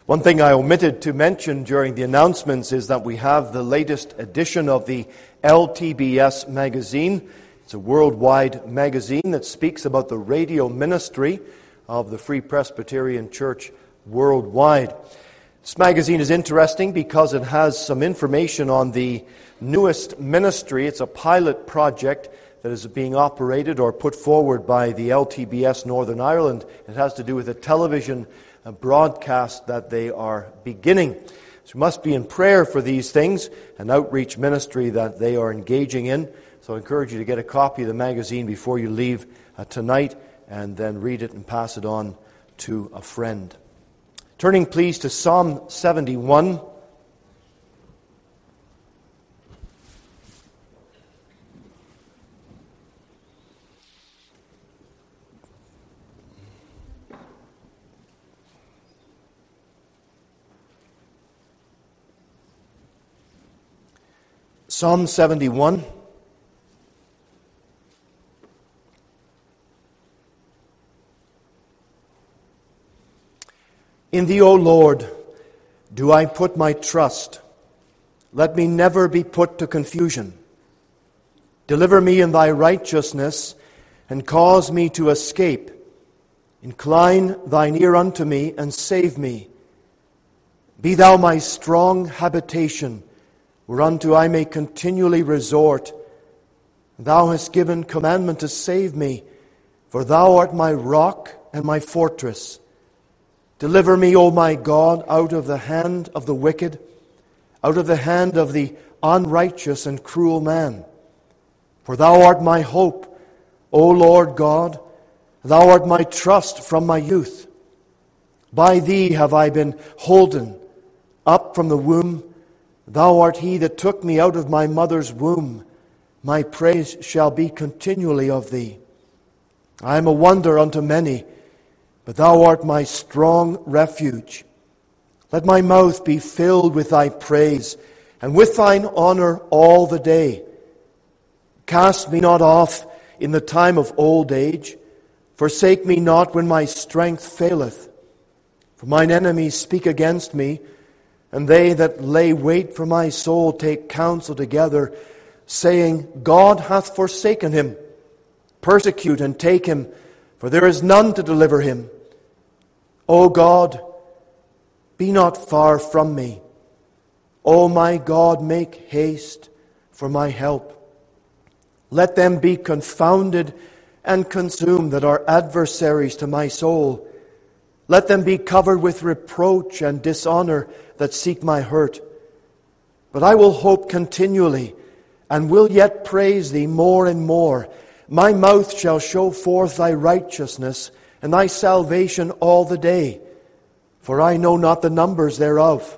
One thing I omitted to mention during the announcements is that we have the latest edition of the LTBS magazine. It's a worldwide magazine that speaks about the radio ministry of the Free Presbyterian Church worldwide. This magazine is interesting because it has some information on the newest ministry. It's a pilot project that is being operated or put forward by the LTBS Northern Ireland. It has to do with a television broadcast that they are beginning. So we must be in prayer for these things, an outreach ministry that they are engaging in. So I encourage you to get a copy of the magazine before you leave tonight, and then read it and pass it on to a friend. Turning please to Psalm 71. Psalm 71. In Thee, O Lord, do I put my trust. Let me never be put to confusion. Deliver me in Thy righteousness, and cause me to escape. Incline Thine ear unto me, and save me. Be Thou my strong habitation, whereunto I may continually resort. Thou hast given commandment to save me, for Thou art my rock and my fortress. Deliver me, O my God, out of the hand of the wicked, out of the hand of the unrighteous and cruel man. For Thou art my hope, O Lord God. Thou art my trust from my youth. By Thee have I been holden up from the womb. Thou art He that took me out of my mother's womb. My praise shall be continually of Thee. I am a wonder unto many, but Thou art my strong refuge. Let my mouth be filled with Thy praise, and with Thine honor all the day. Cast me not off in the time of old age. Forsake me not when my strength faileth. For mine enemies speak against me, and they that lay wait for my soul take counsel together, saying, God hath forsaken him. Persecute and take him, for there is none to deliver him. O God, be not far from me. O my God, make haste for my help. Let them be confounded and consumed that are adversaries to my soul. Let them be covered with reproach and dishonor that seek my hurt. But I will hope continually, and will yet praise Thee more and more. My mouth shall show forth Thy righteousness, and Thy salvation all the day, for I know not the numbers thereof.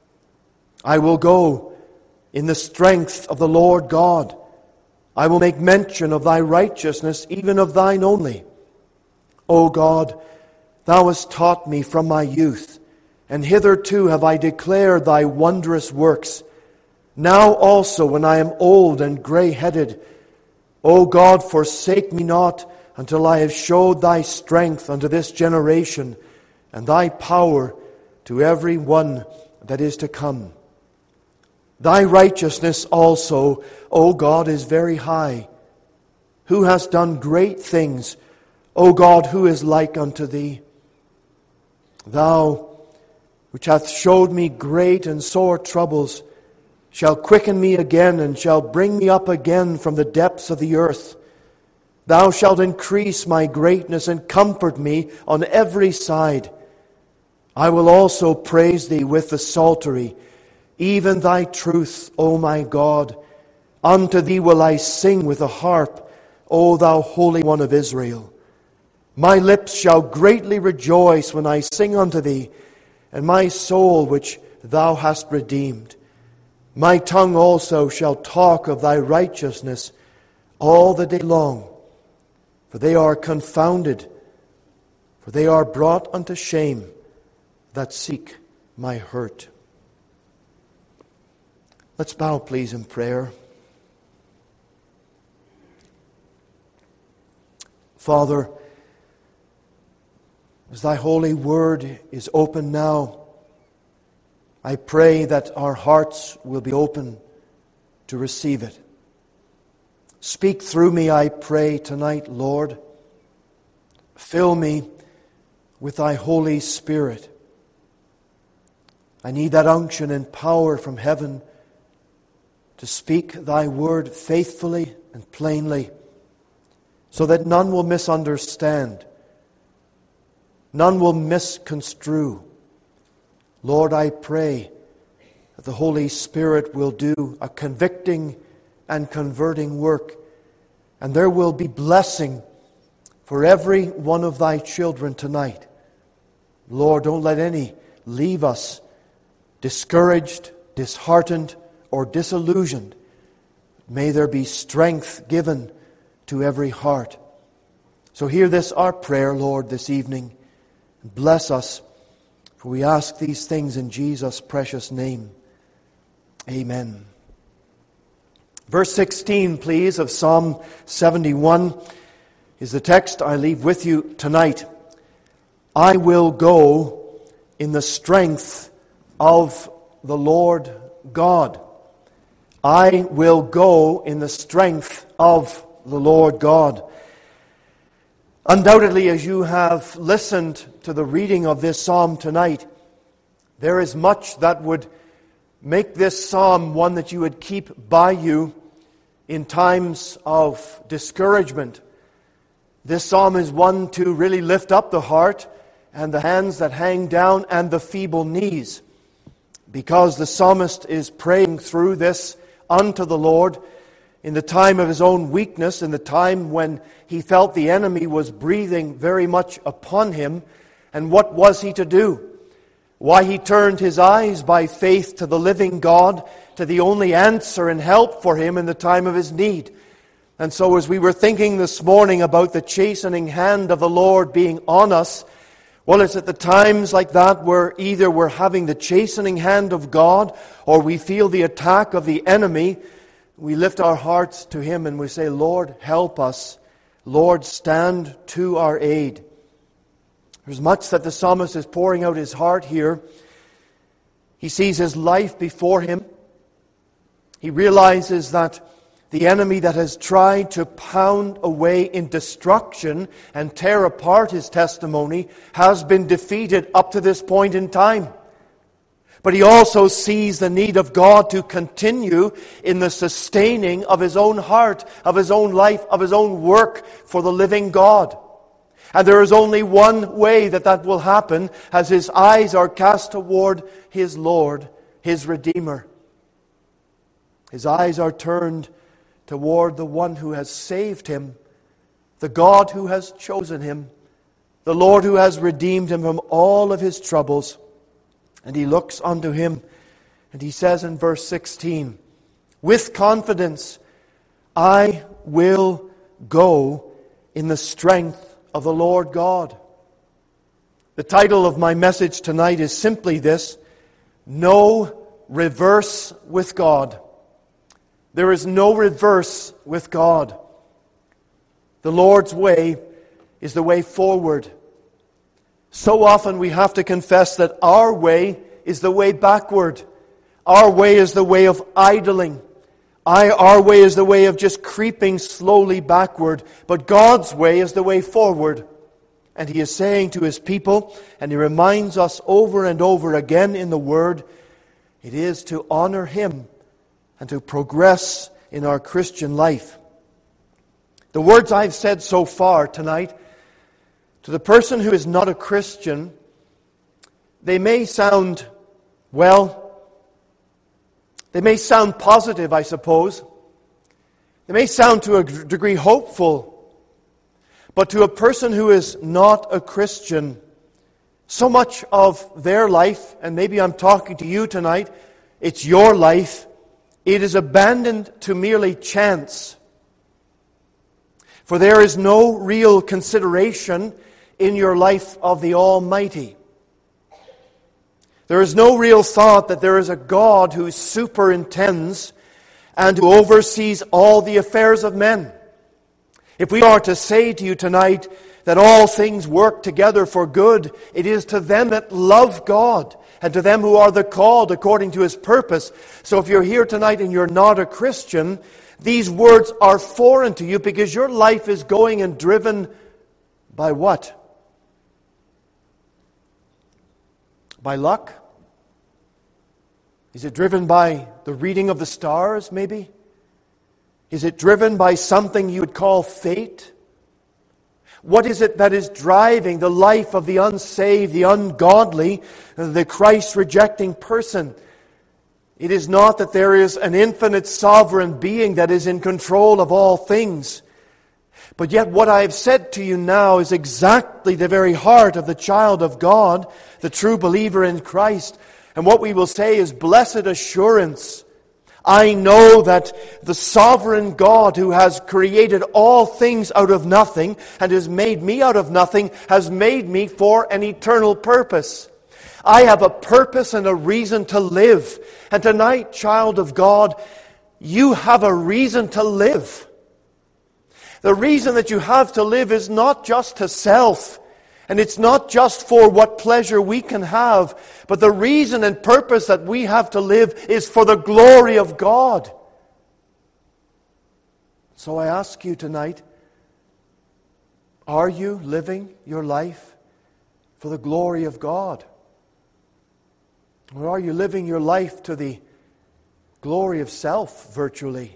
I will go in the strength of the Lord God. I will make mention of Thy righteousness, even of Thine only. O God, Thou hast taught me from my youth, and hitherto have I declared Thy wondrous works. Now also, when I am old and grey-headed, O God, forsake me not until I have showed Thy strength unto this generation, and Thy power to every one that is to come. Thy righteousness also, O God, is very high. Who has done great things? O God, who is like unto Thee? Thou, which hath showed me great and sore troubles, shall quicken me again, and shall bring me up again from the depths of the earth. Thou shalt increase my greatness, and comfort me on every side. I will also praise Thee with the psaltery, even Thy truth, O my God. Unto Thee will I sing with the harp, O Thou Holy One of Israel. My lips shall greatly rejoice when I sing unto Thee, and my soul which Thou hast redeemed. My tongue also shall talk of Thy righteousness all the day long. For they are confounded, for they are brought unto shame that seek my hurt. Let's bow, please, in prayer. Father, as Thy holy word is open now, I pray that our hearts will be open to receive it. Speak through me, I pray, tonight, Lord. Fill me with thy Holy Spirit. I need that unction and power from heaven to speak thy word faithfully and plainly, so that none will misunderstand, none will misconstrue. Lord, I pray that the Holy Spirit will do a convicting and converting work, and there will be blessing for every one of thy children tonight. Lord, don't let any leave us discouraged, disheartened, or disillusioned. May there be strength given to every heart. So hear this, our prayer, Lord, this evening. Bless us, for we ask these things in Jesus' precious name. Amen. Verse 16, please, of Psalm 71 is the text I leave with you tonight. I will go in the strength of the Lord God. I will go in the strength of the Lord God. Undoubtedly, as you have listened to the reading of this psalm tonight, there is much that would make this psalm one that you would keep by you in times of discouragement. This psalm is one to really lift up the heart and the hands that hang down and the feeble knees, because the psalmist is praying through this unto the Lord in the time of his own weakness, in the time when he felt the enemy was breathing very much upon him. And what was he to do? Why, he turned his eyes by faith to the living God, to the only answer and help for him in the time of his need. And so as we were thinking this morning about the chastening hand of the Lord being on us, well, it's at the times like that where either we're having the chastening hand of God or we feel the attack of the enemy, we lift our hearts to Him and we say, Lord, help us. Lord, stand to our aid. There's much that the psalmist is pouring out his heart here. He sees his life before him. He realizes that the enemy that has tried to pound away in destruction and tear apart his testimony has been defeated up to this point in time. But he also sees the need of God to continue in the sustaining of his own heart, of his own life, of his own work for the living God. And there is only one way that will happen, as his eyes are cast toward his Lord, his Redeemer. His eyes are turned toward the one who has saved him, the God who has chosen him, the Lord who has redeemed him from all of his troubles. And he looks unto him, and he says in verse 16, with confidence, I will go in the strength of the Lord God. The title of my message tonight is simply this: no reverse with God. There is no reverse with God. The Lord's way is the way forward. So often we have to confess that our way is the way backward. Our way is the way of idling. Our way is the way of just creeping slowly backward. But God's way is the way forward. And He is saying to His people, and He reminds us over and over again in the Word, it is to honor Him and to progress in our Christian life. The words I've said so far tonight, to the person who is not a Christian, they may sound, they may sound positive, I suppose. They may sound to a degree hopeful. But to a person who is not a Christian, so much of their life, and maybe I'm talking to you tonight, it's your life, it is abandoned to merely chance. For there is no real consideration in your life of the Almighty. There is no real thought that there is a God who superintends and who oversees all the affairs of men. If we are to say to you tonight that all things work together for good. It is to them that love God, and to them who are the called according to His purpose. So if you're here tonight and you're not a Christian, these words are foreign to you because your life is going and driven by what? By luck? Is it driven by the reading of the stars, maybe? Is it driven by something you would call fate? What is it that is driving the life of the unsaved, the ungodly, the Christ-rejecting person? It is not that there is an infinite sovereign being that is in control of all things. But yet what I have said to you now is exactly the very heart of the child of God, the true believer in Christ. And what we will say is, blessed assurance. I know that the sovereign God who has created all things out of nothing and has made me out of nothing has made me for an eternal purpose. I have a purpose and a reason to live. And tonight, child of God, you have a reason to live. The reason that you have to live is not just to self, and it's not just for what pleasure we can have, but the reason and purpose that we have to live is for the glory of God. So I ask you tonight, are you living your life for the glory of God? Or are you living your life to the glory of self, virtually?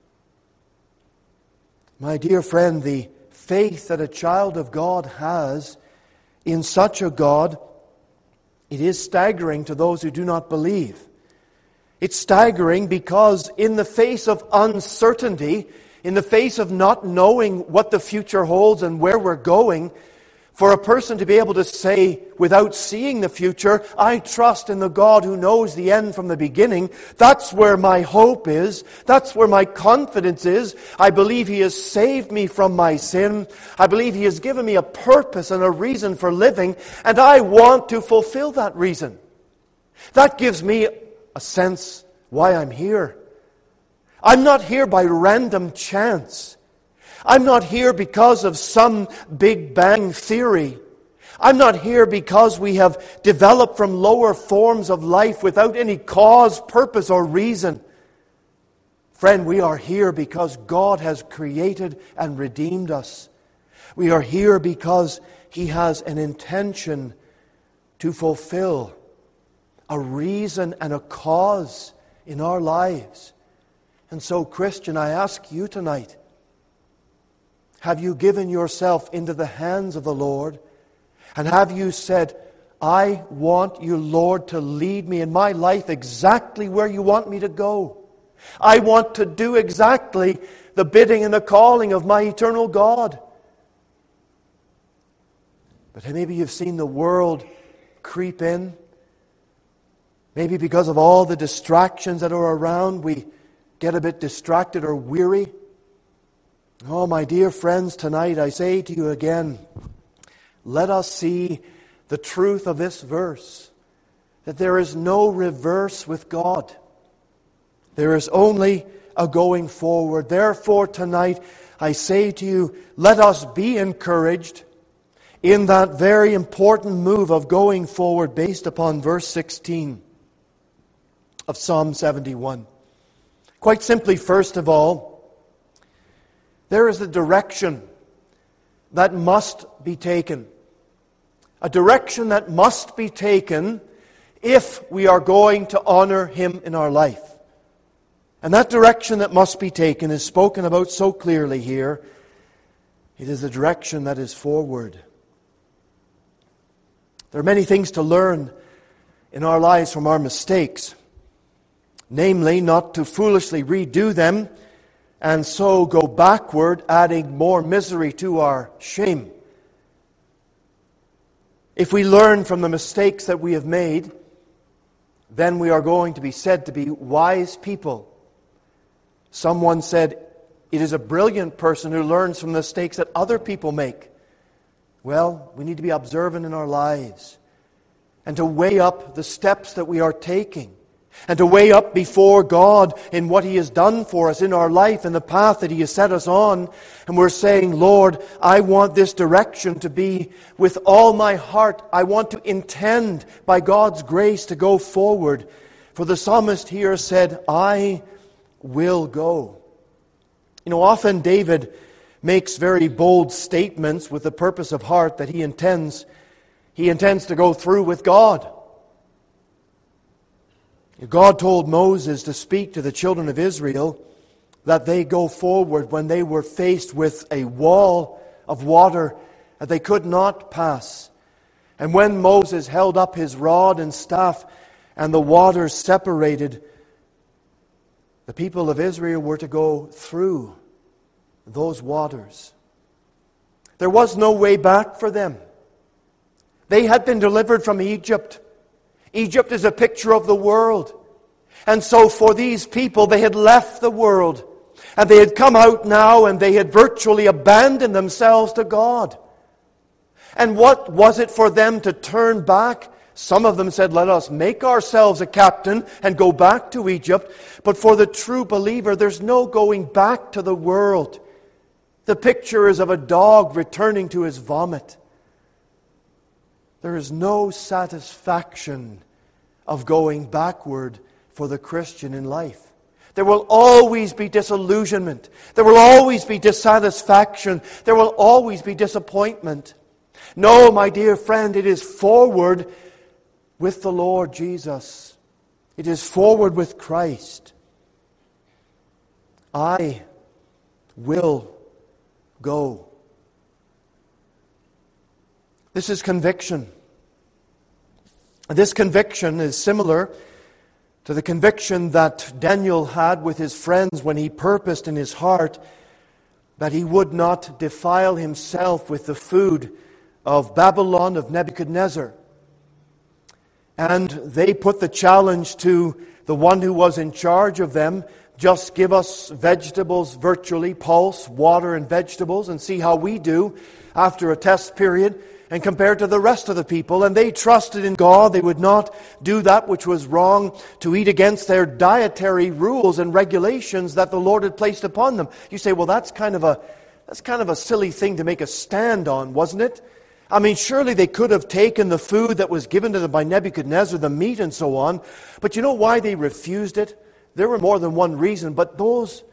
My dear friend, the faith that a child of God has in such a God, it is staggering to those who do not believe. It's staggering because in the face of uncertainty, in the face of not knowing what the future holds and where we're going, for a person to be able to say, without seeing the future, I trust in the God who knows the end from the beginning. That's where my hope is. That's where my confidence is. I believe He has saved me from my sin. I believe He has given me a purpose and a reason for living, and I want to fulfill that reason. That gives me a sense why I'm here. I'm not here by random chance. I'm not here because of some Big Bang theory. I'm not here because we have developed from lower forms of life without any cause, purpose, or reason. Friend, we are here because God has created and redeemed us. We are here because He has an intention to fulfill a reason and a cause in our lives. And so, Christian, I ask you tonight, have you given yourself into the hands of the Lord? And have you said, I want you, Lord, to lead me in my life exactly where you want me to go. I want to do exactly the bidding and the calling of my eternal God. But maybe you've seen the world creep in. Maybe because of all the distractions that are around, we get a bit distracted or weary. Oh, my dear friends, tonight I say to you again, let us see the truth of this verse, that there is no reverse with God. There is only a going forward. Therefore, tonight I say to you, let us be encouraged in that very important move of going forward based upon verse 16 of Psalm 71. Quite simply, first of all, there is a direction that must be taken. A direction that must be taken if we are going to honor Him in our life. And that direction that must be taken is spoken about so clearly here. It is the direction that is forward. There are many things to learn in our lives from our mistakes. Namely, not to foolishly redo them and so go backward, adding more misery to our shame. If we learn from the mistakes that we have made, then we are going to be said to be wise people. Someone said, it is a brilliant person who learns from the mistakes that other people make. Well, we need to be observant in our lives and to weigh up the steps that we are taking. and to weigh up before God in what He has done for us in our life and the path that He has set us on. And we're saying, Lord, I want this direction to be with all my heart. I want to intend by God's grace to go forward. For the psalmist here said, I will go. Often David makes very bold statements with the purpose of heart that he intends to go through with God. God told Moses to speak to the children of Israel that they go forward when they were faced with a wall of water that they could not pass. And when Moses held up his rod and staff and the waters separated, the people of Israel were to go through those waters. There was no way back for them. They had been delivered from Egypt. Egypt is a picture of the world. And so for these people, they had left the world. And they had come out now and they had virtually abandoned themselves to God. And what was it for them to turn back? Some of them said, let us make ourselves a captain and go back to Egypt. But for the true believer, there's no going back to the world. The picture is of a dog returning to his vomit. There is no satisfaction of going backward for the Christian in life. There will always be disillusionment. There will always be dissatisfaction. There will always be disappointment. No, my dear friend, it is forward with the Lord Jesus. It is forward with Christ. I will go. This is conviction. This conviction is similar to the conviction that Daniel had with his friends when he purposed in his heart that he would not defile himself with the food of Babylon, of Nebuchadnezzar. And they put the challenge to the one who was in charge of them, just give us vegetables virtually, pulse, water and vegetables, and see how we do after a test period, and compared to the rest of the people. And they trusted in God. They would not do that which was wrong, to eat against their dietary rules and regulations that the Lord had placed upon them. You say, well, that's kind of a silly thing to make a stand on, wasn't it? I mean, surely they could have taken the food that was given to them by Nebuchadnezzar, the meat and so on. But you know why they refused it? There were more than one reason, but that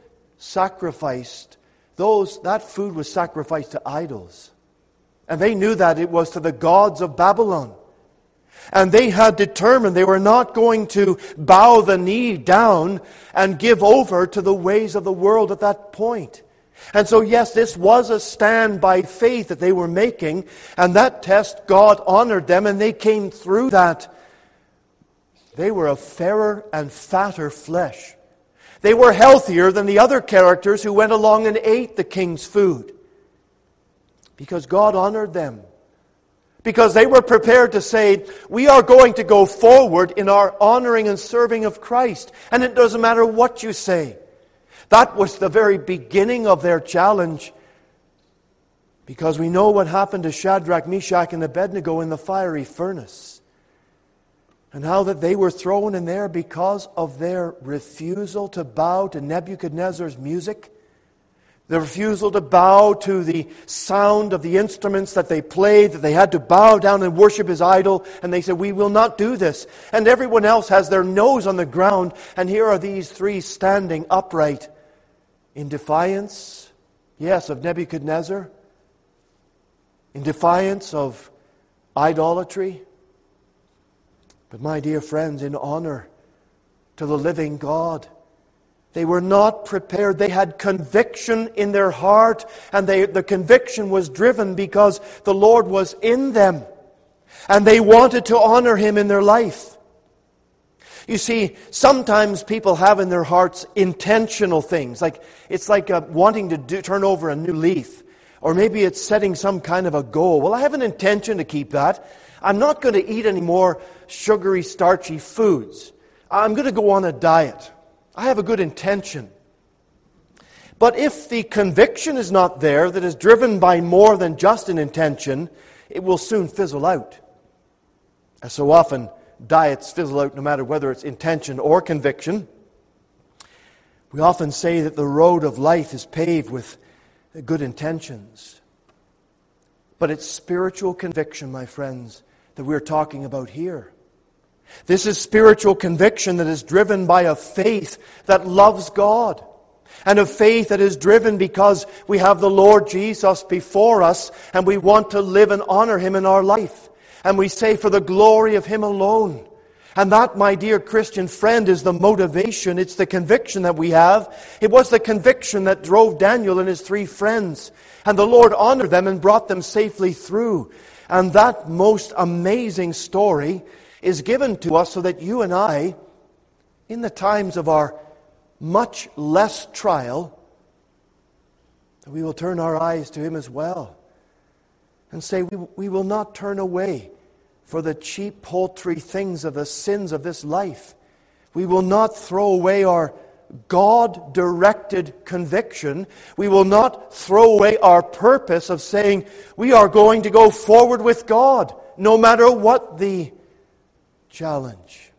food was sacrificed to idols. And they knew that it was to the gods of Babylon. And they had determined they were not going to bow the knee down and give over to the ways of the world at that point. And so, yes, this was a stand by faith that they were making. And that test, God honored them and they came through that. They were of fairer and fatter flesh. They were healthier than the other characters who went along and ate the king's food. Because God honored them. Because they were prepared to say, we are going to go forward in our honoring and serving of Christ. And it doesn't matter what you say. That was the very beginning of their challenge. Because we know what happened to Shadrach, Meshach, and Abednego in the fiery furnace. And how that they were thrown in there because of their refusal to bow to Nebuchadnezzar's music. The refusal to bow to the sound of the instruments that they played, that they had to bow down and worship his idol. And they said, we will not do this. And everyone else has their nose on the ground. And here are these three standing upright in defiance, yes, of Nebuchadnezzar. In defiance of idolatry. But my dear friends, in honor to the living God, they were not prepared. They had conviction in their heart, and the conviction was driven because the Lord was in them, and they wanted to honor Him in their life. You see, sometimes people have in their hearts intentional things, like it's like wanting to turn over a new leaf, or maybe it's setting some kind of a goal. Well, I have an intention to keep that. I'm not going to eat any more sugary, starchy foods. I'm going to go on a diet. I have a good intention. But if the conviction is not there, that is driven by more than just an intention, it will soon fizzle out. As so often diets fizzle out no matter whether it's intention or conviction. We often say that the road of life is paved with good intentions. But it's spiritual conviction, my friends, that we're talking about here. This is spiritual conviction that is driven by a faith that loves God. And a faith that is driven because we have the Lord Jesus before us and we want to live and honor Him in our life. And we say, for the glory of Him alone. And that, my dear Christian friend, is the motivation. It's the conviction that we have. It was the conviction that drove Daniel and his 3 friends. And the Lord honored them and brought them safely through. And that most amazing story is given to us so that you and I, in the times of our much less trial, that we will turn our eyes to Him as well. And say, we will not turn away for the cheap, paltry things of the sins of this life. We will not throw away our God-directed conviction. We will not throw away our purpose of saying we are going to go forward with God, no matter what the challenge.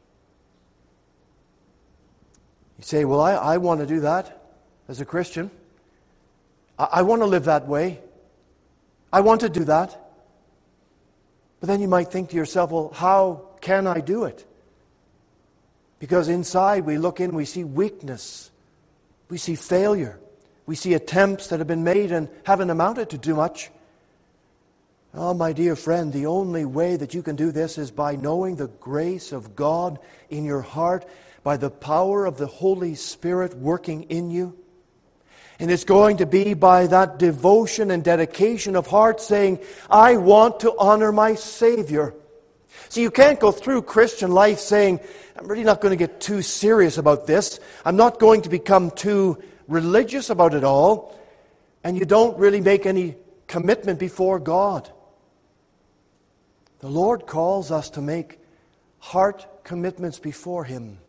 You say, well, I want to do that as a Christian. I want to live that way. I want to do that. But then you might think to yourself, well, how can I do it? Because inside we look in, we see weakness. We see failure. We see attempts that have been made and haven't amounted to too much. Oh, my dear friend, the only way that you can do this is by knowing the grace of God in your heart, by the power of the Holy Spirit working in you. And it's going to be by that devotion and dedication of heart saying, I want to honor my Savior. So you can't go through Christian life saying, I'm really not going to get too serious about this. I'm not going to become too religious about it all. And you don't really make any commitment before God. The Lord calls us to make heart commitments before Him.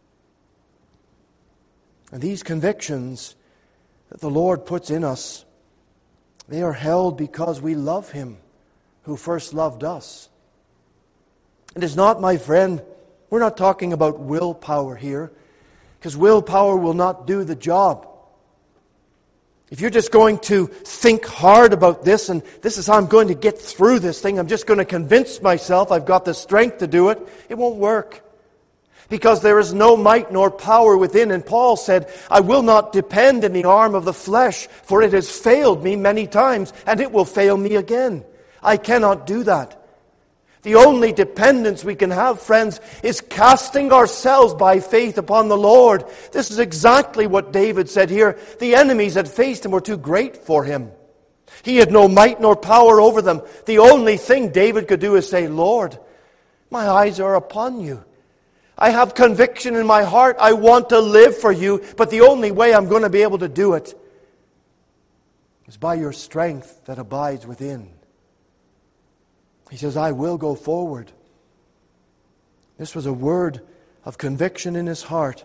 And these convictions that the Lord puts in us, they are held because we love Him who first loved us. It is not, my friend, we're not talking about willpower here, because willpower will not do the job. If you're just going to think hard about this, and this is how I'm going to get through this thing, I'm just going to convince myself I've got the strength to do it, it won't work. Because there is no might nor power within. And Paul said, I will not depend in the arm of the flesh, for it has failed me many times, and it will fail me again. I cannot do that. The only dependence we can have, friends, is casting ourselves by faith upon the Lord. This is exactly what David said here. The enemies that faced him were too great for him. He had no might nor power over them. The only thing David could do is say, Lord, my eyes are upon you. I have conviction in my heart. I want to live for you, but the only way I'm going to be able to do it is by your strength that abides within. He says, I will go forward. This was a word of conviction in his heart.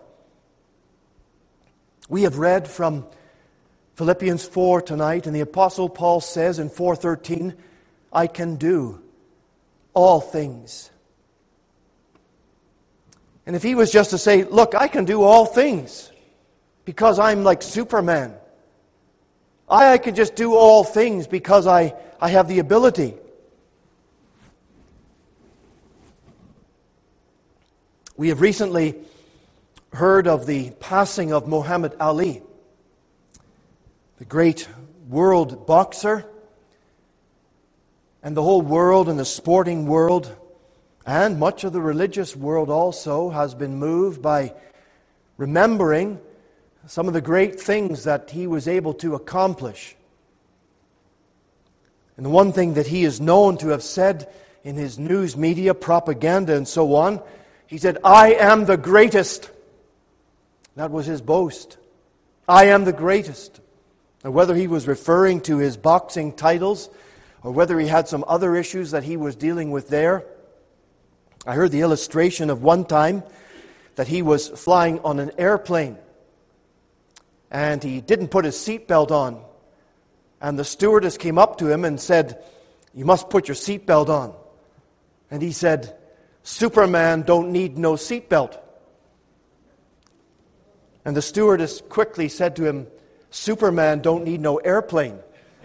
We have read from Philippians 4 tonight, and the Apostle Paul says in 4:13, I can do all things. And if he was just to say, look, I can do all things because I'm like Superman. I can just do all things because I have the ability. We have recently heard of the passing of Muhammad Ali, the great world boxer, and the whole world and the sporting world and much of the religious world also has been moved by remembering some of the great things that he was able to accomplish. And the one thing that he is known to have said in his news media, propaganda and so on, he said, I am the greatest. That was his boast. I am the greatest. And whether he was referring to his boxing titles or whether he had some other issues that he was dealing with there, I heard the illustration of one time that he was flying on an airplane and he didn't put his seatbelt on. And the stewardess came up to him and said, you must put your seatbelt on. And he said, Superman don't need no seatbelt. And the stewardess quickly said to him, Superman don't need no airplane.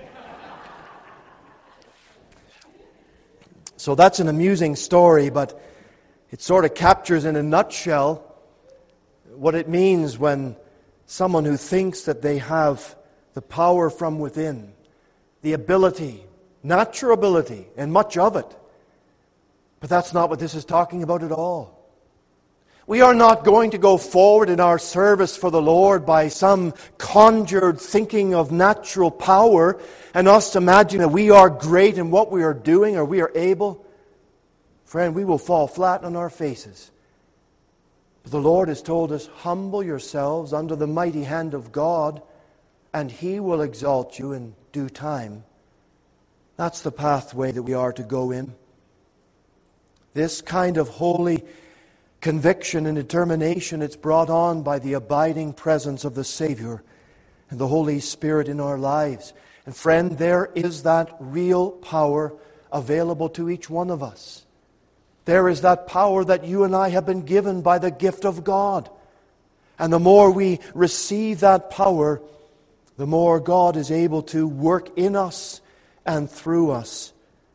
So that's an amusing story, but it sort of captures in a nutshell what it means when someone who thinks that they have the power from within, the ability, natural ability, and much of it. But that's not what this is talking about at all. We are not going to go forward in our service for the Lord by some conjured thinking of natural power and us imagining that we are great in what we are doing or we are able. Friend, we will fall flat on our faces. But the Lord has told us, humble yourselves under the mighty hand of God, and He will exalt you in due time. That's the pathway that we are to go in. This kind of holy conviction and determination, it's brought on by the abiding presence of the Savior and the Holy Spirit in our lives. And friend, there is that real power available to each one of us. There is that power that you and I have been given by the gift of God. And the more we receive that power, the more God is able to work in us and through us.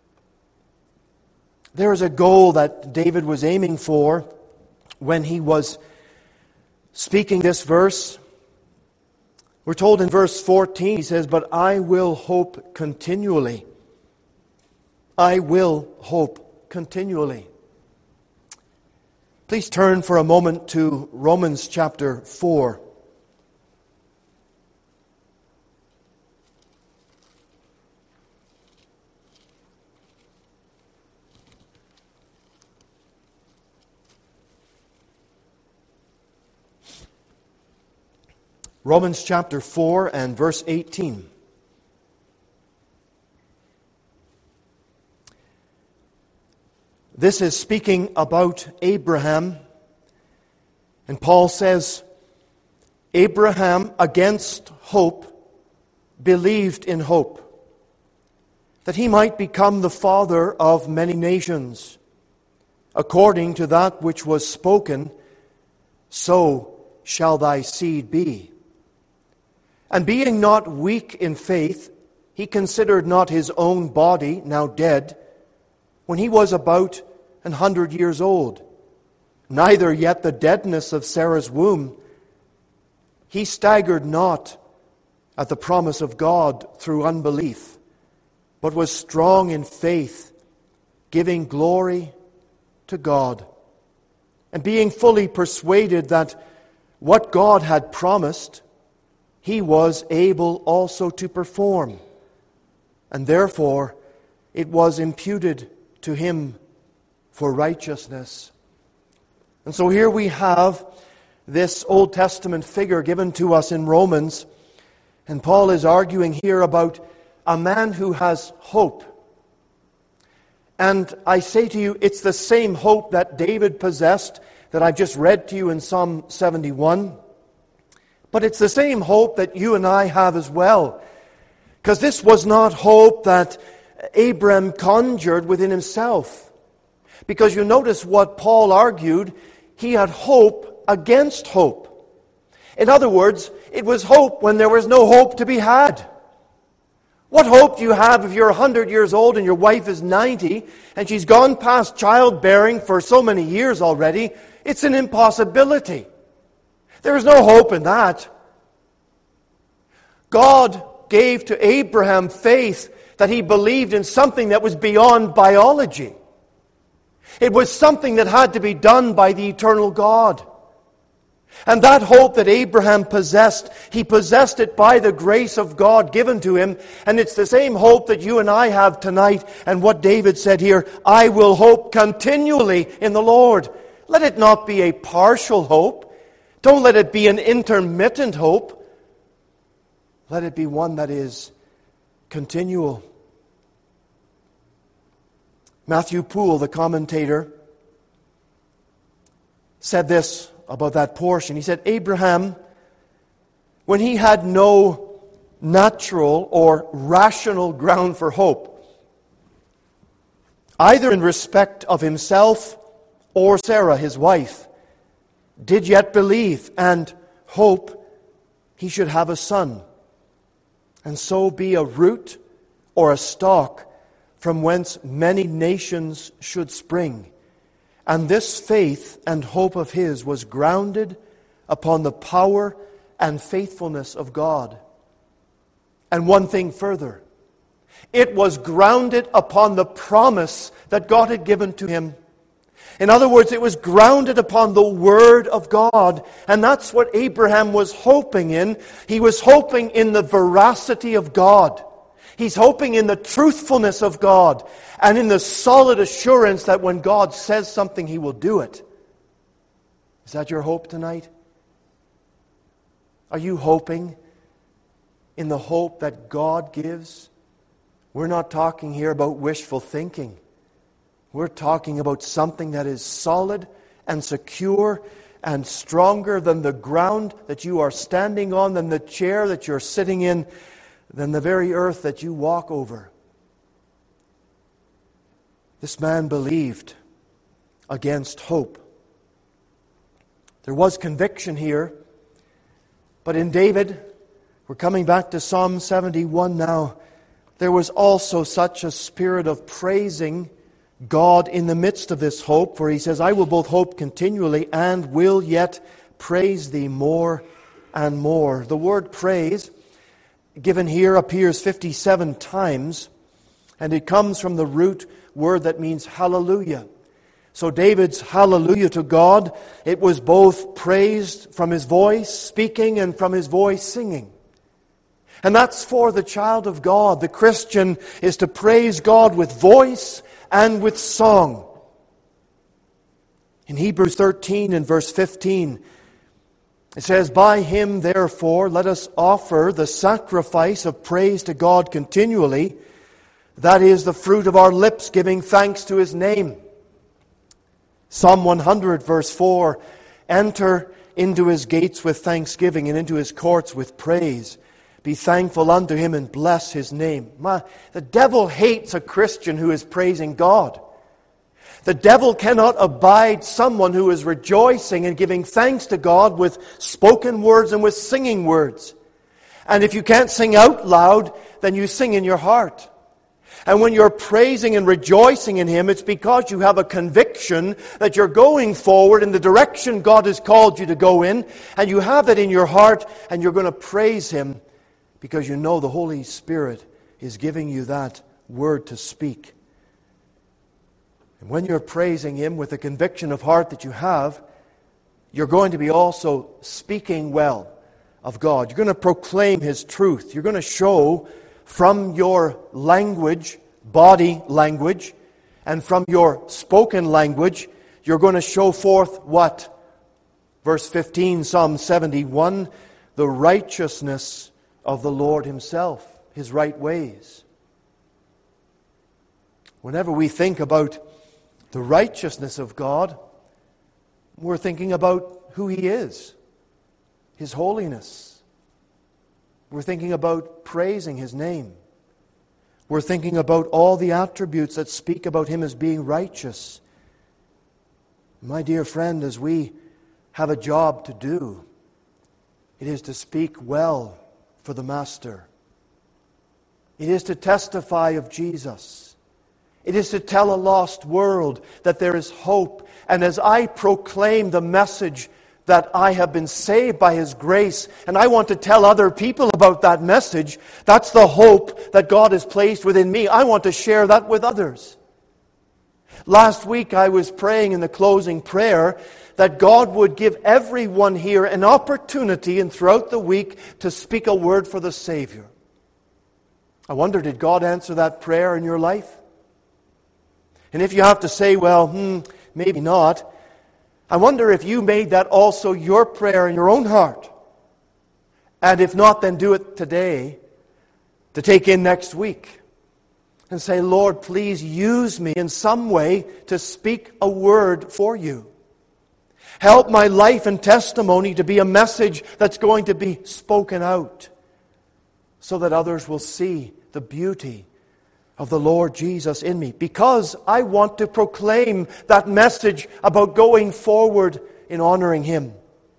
There is a goal that David was aiming for when he was speaking this verse. We're told in verse 14, he says, "But I will hope continually." I will hope continually. Please turn for a moment to Romans chapter 4. Romans chapter 4 and verse 18. This is speaking about Abraham. And Paul says, Abraham, against hope, believed in hope, that he might become the father of many nations, according to that which was spoken, so shall thy seed be. And being not weak in faith, he considered not his own body now dead, when he was about 100 years old, neither yet the deadness of Sarah's womb. He staggered not at the promise of God through unbelief, but was strong in faith, giving glory to God, and being fully persuaded that what God had promised, He was able also to perform, and therefore it was imputed to him for righteousness. And so here we have this Old Testament figure given to us in Romans, and Paul is arguing here about a man who has hope. And I say to you, it's the same hope that David possessed that I've just read to you in Psalm 71. But it's the same hope that you and I have as well. Because this was not hope that Abraham conjured within himself. Because you notice what Paul argued, he had hope against hope. In other words, it was hope when there was no hope to be had. What hope do you have if you're 100 years old and your wife is 90 and she's gone past childbearing for so many years already? It's an impossibility. There is no hope in that. God gave to Abraham faith that he believed in something that was beyond biology. It was something that had to be done by the eternal God. And that hope that Abraham possessed, he possessed it by the grace of God given to him. And it's the same hope that you and I have tonight. And what David said here, I will hope continually in the Lord. Let it not be a partial hope. Don't let it be an intermittent hope. Let it be one that is continual. Matthew Poole, the commentator, said this about that portion. He said, Abraham, when he had no natural or rational ground for hope, either in respect of himself or Sarah, his wife, did yet believe and hope he should have a son, and so be a root or a stalk from whence many nations should spring. And this faith and hope of his was grounded upon the power and faithfulness of God. And one thing further, it was grounded upon the promise that God had given to him. In other words, it was grounded upon the Word of God. And that's what Abraham was hoping in. He was hoping in the veracity of God. He's hoping in the truthfulness of God and in the solid assurance that when God says something, He will do it. Is that your hope tonight? Are you hoping in the hope that God gives? We're not talking here about wishful thinking. We're talking about something that is solid and secure and stronger than the ground that you are standing on, than the chair that you're sitting in, than the very earth that you walk over. This man believed against hope. There was conviction here, but in David, we're coming back to Psalm 71 now, there was also such a spirit of praising God in the midst of this hope, for he says, I will both hope continually and will yet praise thee more and more. The word praise given here appears 57 times, and it comes from the root word that means hallelujah. So David's hallelujah to God, it was both praised from his voice speaking and from his voice singing. And that's for the child of God. The Christian is to praise God with voice and with song. In Hebrews 13 and verse 15, it says, By him, therefore, let us offer the sacrifice of praise to God continually. That is the fruit of our lips, giving thanks to his name. Psalm 100, verse 4, Enter into his gates with thanksgiving and into his courts with praise. Be thankful unto him and bless his name. The devil hates a Christian who is praising God. The devil cannot abide someone who is rejoicing and giving thanks to God with spoken words and with singing words. And if you can't sing out loud, then you sing in your heart. And when you're praising and rejoicing in Him, it's because you have a conviction that you're going forward in the direction God has called you to go in, and you have that in your heart, and you're going to praise Him because you know the Holy Spirit is giving you that word to speak. And when you're praising Him with the conviction of heart that you have, you're going to be also speaking well of God. You're going to proclaim His truth. You're going to show from your language, body language, and from your spoken language, you're going to show forth what? Verse 15, Psalm 71, the righteousness of the Lord Himself, His right ways. Whenever we think about the righteousness of God, we're thinking about who He is, His holiness. We're thinking about praising His name. We're thinking about all the attributes that speak about Him as being righteous. My dear friend, as we have a job to do, it is to speak well for the Master. It is to testify of Jesus. It is to tell a lost world that there is hope. And as I proclaim the message that I have been saved by His grace, and I want to tell other people about that message, that's the hope that God has placed within me. I want to share that with others. Last week I was praying in the closing prayer that God would give everyone here an opportunity and throughout the week to speak a word for the Savior. I wonder, did God answer that prayer in your life? And if you have to say, well, maybe not, I wonder if you made that also your prayer in your own heart. And if not, then do it today to take in next week. And say, Lord, please use me in some way to speak a word for you. Help my life and testimony to be a message that's going to be spoken out so that others will see the beauty of the Lord Jesus in me, because I want to proclaim that message about going forward in honoring Him.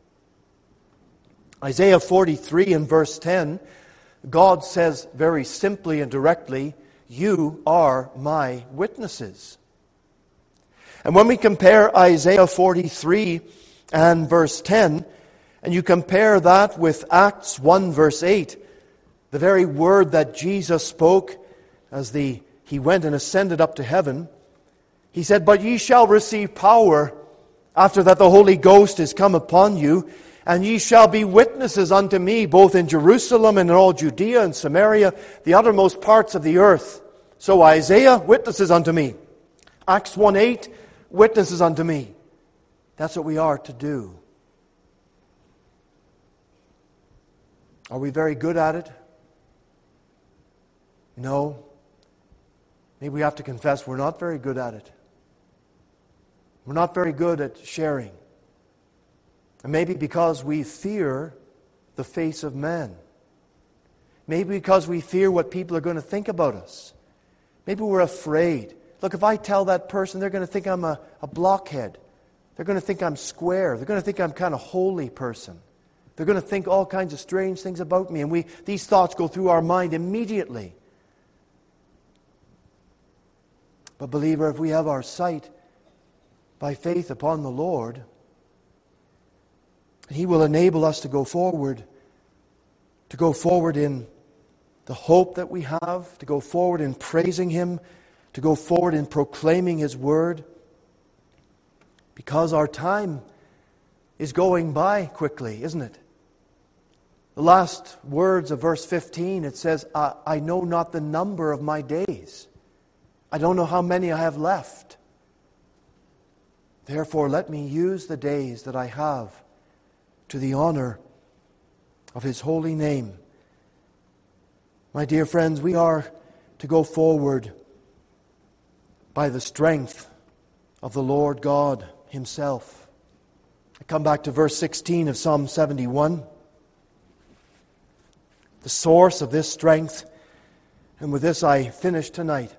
Isaiah 43 and verse 10, God says very simply and directly, "You are my witnesses." And when we compare Isaiah 43 and verse 10, and you compare that with Acts 1 verse 8, the very word that Jesus spoke as He went and ascended up to heaven, He said, "But ye shall receive power after that the Holy Ghost is come upon you, and ye shall be witnesses unto me, both in Jerusalem and in all Judea and Samaria, the uttermost parts of the earth." So Isaiah, witnesses unto me. Acts 1:8, witnesses unto me. That's what we are to do. Are we very good at it? No. Maybe we have to confess we're not very good at it. We're not very good at sharing. And maybe because we fear the face of man. Maybe because we fear what people are going to think about us. Maybe we're afraid. Look, if I tell that person, they're going to think I'm a blockhead. They're going to think I'm square. They're going to think I'm kind of holy person. They're going to think all kinds of strange things about me. And these thoughts go through our mind immediately. But believer, if we have our sight by faith upon the Lord, He will enable us to go forward in the hope that we have, to go forward in praising Him, to go forward in proclaiming His Word, because our time is going by quickly, isn't it? The last words of verse 15, it says, I know not the number of my days. I don't know how many I have left. Therefore, let me use the days that I have to the honor of His holy name. My dear friends, we are to go forward by the strength of the Lord God Himself. I come back to verse 16 of Psalm 71. The source of this strength, and with this I finish tonight.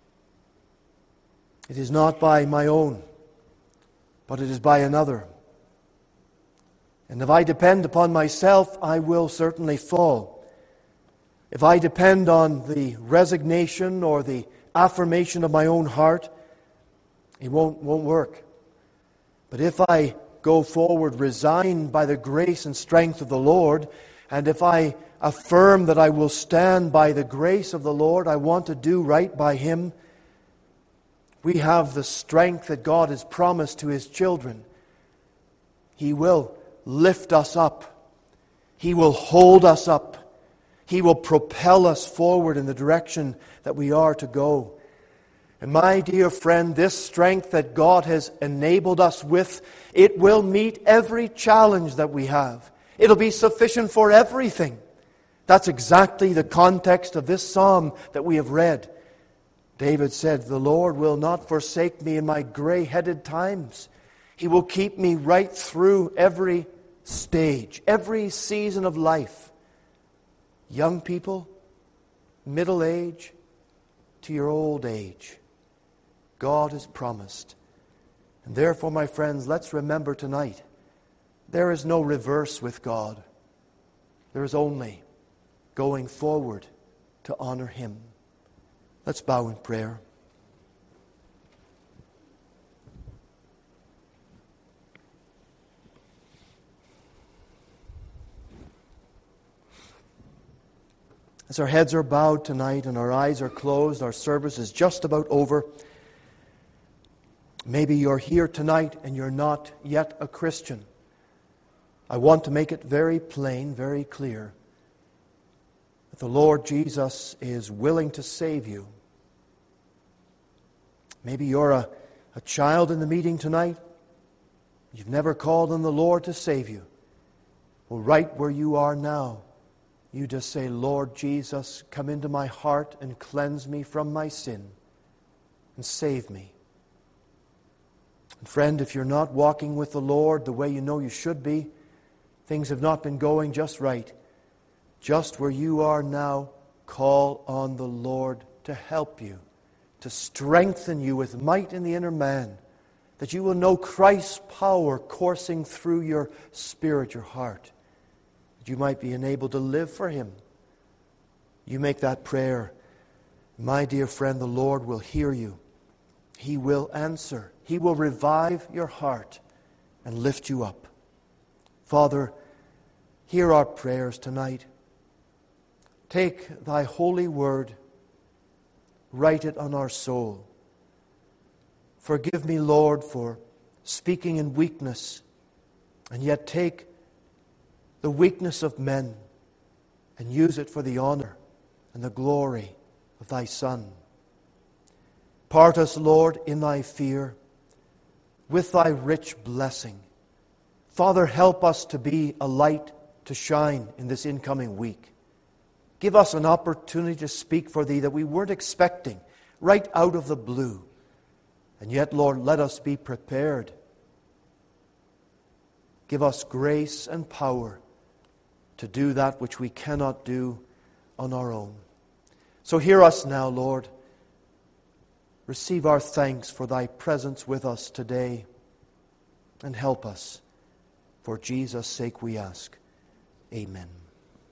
It is not by my own, but it is by another. And if I depend upon myself, I will certainly fall. If I depend on the resignation or the affirmation of my own heart, it won't work. But if I go forward resigned by the grace and strength of the Lord, and if I affirm that I will stand by the grace of the Lord, I want to do right by Him, we have the strength that God has promised to His children. He will lift us up. He will hold us up. He will propel us forward in the direction that we are to go. And my dear friend, this strength that God has enabled us with, it will meet every challenge that we have. It'll be sufficient for everything. That's exactly the context of this psalm that we have read. David said, "The Lord will not forsake me in my gray-headed times. He will keep me right through every stage, every season of life. Young people, middle age, to your old age. God has promised." And therefore, my friends, let's remember tonight, there is no reverse with God. There is only going forward to honor Him. Let's bow in prayer. As our heads are bowed tonight and our eyes are closed, our service is just about over. Maybe you're here tonight and you're not yet a Christian. I want to make it very plain, very clear, that the Lord Jesus is willing to save you. Maybe you're a child in the meeting tonight. You've never called on the Lord to save you. Well, right where you are now, you just say, "Lord Jesus, come into my heart and cleanse me from my sin and save me." And friend, if you're not walking with the Lord the way you know you should be, things have not been going just right, just where you are now, call on the Lord to help you, to strengthen you with might in the inner man, that you will know Christ's power coursing through your spirit, your heart, that you might be enabled to live for Him. You make that prayer, my dear friend, the Lord will hear you. He will answer. He will revive your heart and lift you up. Father, hear our prayers tonight. Take thy holy word, write it on our soul. Forgive me, Lord, for speaking in weakness, and yet take the weakness of men and use it for the honor and the glory of thy Son. Part us, Lord, in thy fear with thy rich blessing. Father, help us to be a light to shine in this incoming week. Give us an opportunity to speak for thee that we weren't expecting, right out of the blue. And yet, Lord, let us be prepared. Give us grace and power to do that which we cannot do on our own. So hear us now, Lord. Receive our thanks for thy presence with us today, and help us. For Jesus' sake we ask. Amen.